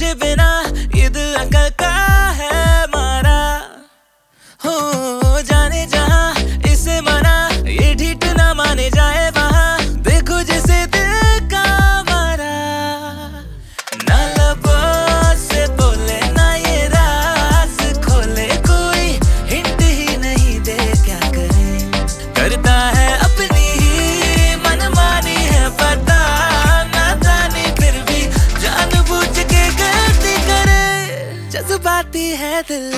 तुझे बिना ये दिल अकल का है मारा। हो जाने जहां इसे मना, ये ढीठ ना माने जाए वहां, देखो जिसे दिल का मारा। ना लबों से बोले ना ये राज खोले, कोई हिंट ही नहीं दे क्या करे। करता है अपनी ही मनमानी है पता, ना जाने फिर भी जानबूझ के गलती करे। जज्बाती है दिल,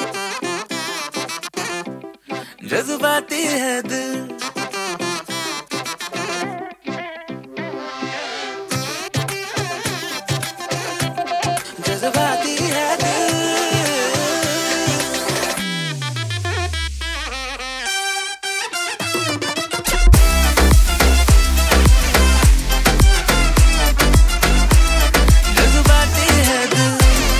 जज्बाती है दिल। जज्बाती है दिल। जज्बाती है दिल।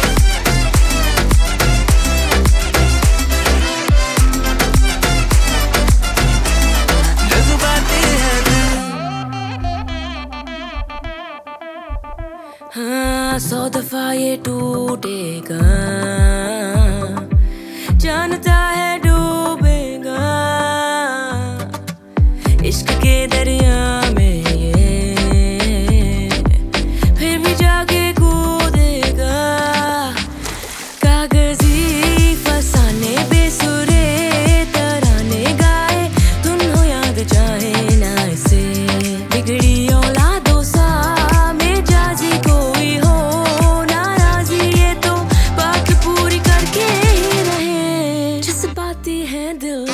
हाँ 100 दफा ये टूटेगा, जानता है डूबेगा इश्क के दरिया में ये, फिर भी जाके कूदेगा। कागजी फसाने बेसुरे तराने गाए, तुम हो याद चाहे ना इसे। बिगड़ी औलादों सा मेजाजी कोई हो नाराजी, ये तो बात पूरी करके ही रहे। जज्बाती है दिल,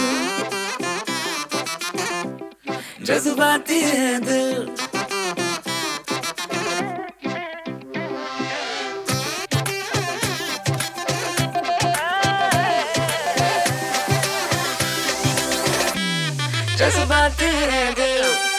जज्बाती है दिल। जज्बाती है दिल।